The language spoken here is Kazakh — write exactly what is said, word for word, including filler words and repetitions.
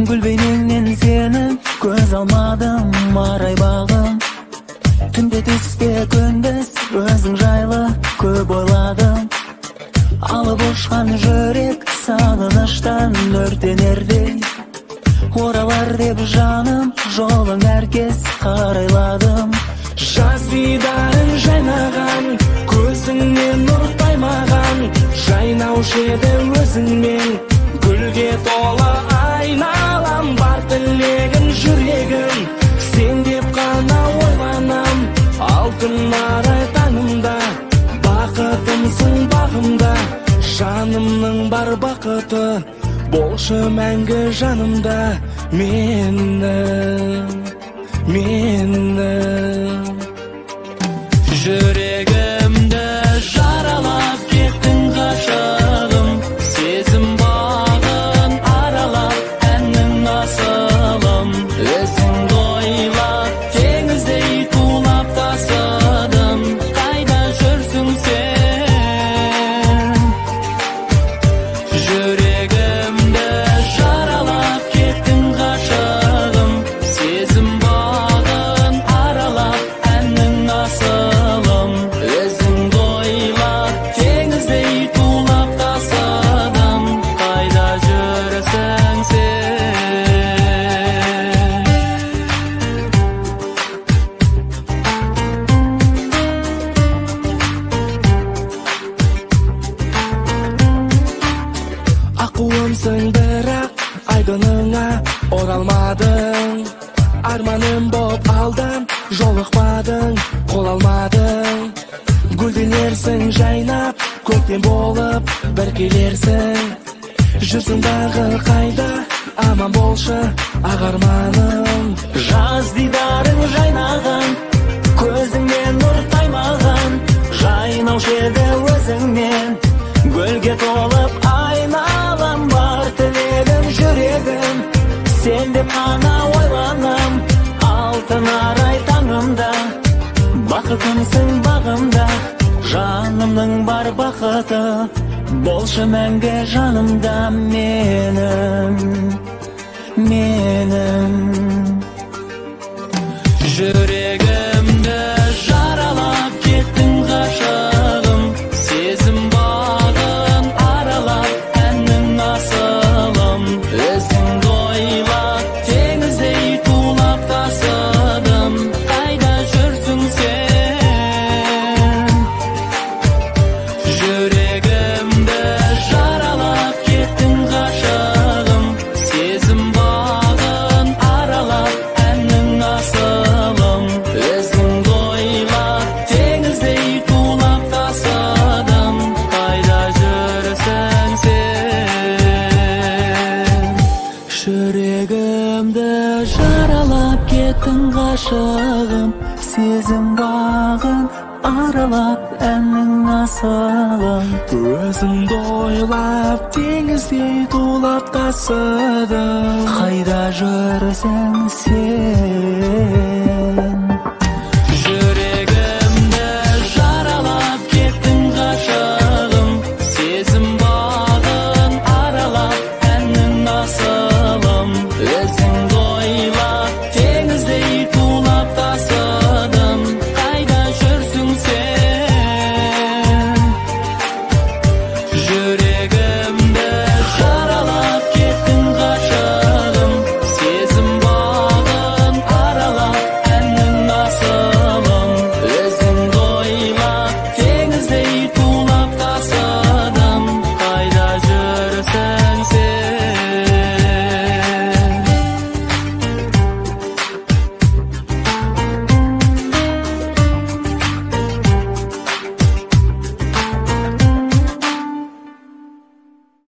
Gül beyningden seni göz almadım maray bağım. Tünde düşte gündüz özün jaylı köp oyladım. Alıp uçkan jürek sağlanıştan örtenerdi. Oralar dep жаным жолun herkes karayladım. Жаз дидарың жайнаған, көзіңнен нұр таймаған, жайнаушы еді өзіңмен, гүлге толы айналам, бар тілегім жүрегім, сен деп қана ойланам. Алтын арай таңымда, бақытымсың бағымда, жанымның бар бақыты, болшы мәңгі жанымда. Менің, менің жүрегімді жаралап кеттің ғашығым, сезім бағын аралап әннің асылым, өзіңді ойлап теңіздей тулап тасыдым. Қайда жүрсің сен? Жүрегімді жаралап кеттің ғашығым, сезім бағын аралап әннің асылым, өзіңді ойлап теңіздей тулап тасыдым. Қайда жүрсің сен? Аққуымсың бірақ айдыныңа оралмадың, арманым боп алдан жолықпадың, қол алмадың. Гүлденерсің жайнап, көктем болып бір келерсің. Жүрсің дағы қайда, аман болшы ағарманым. Жаз дидарың жайнаған, көзіңнен нұр таймаған, жайнаушы еді өзіңмен, гүлге толып айналам, бар тілегім жүрегім, сен деп қана ойланам. Алтын арай таңымда, бақытымсың бағымда, жанымның бар бақыты, болшы мәңгі жанымда. Менің, менің жүрегімді жаралап кеттің ғашығым, сезім бағын аралап әннің асылым, өзіңді ойлап теңіздей тулап тасыдым. Қайда жүрсің сен? Жүрегімді жаралап кеттің ғашығым, сезім бағын аралап әннің асылым, өзіңді ойлап теңіздей тулап тасыдым. Қайда жүрсің сен? Жүрегімді жаралап кеттің ғашығым, сезім бағын аралап әннің асылым, өзіңді ойлап теңіздей тулап тасыдым. Қайда жүрсің сен?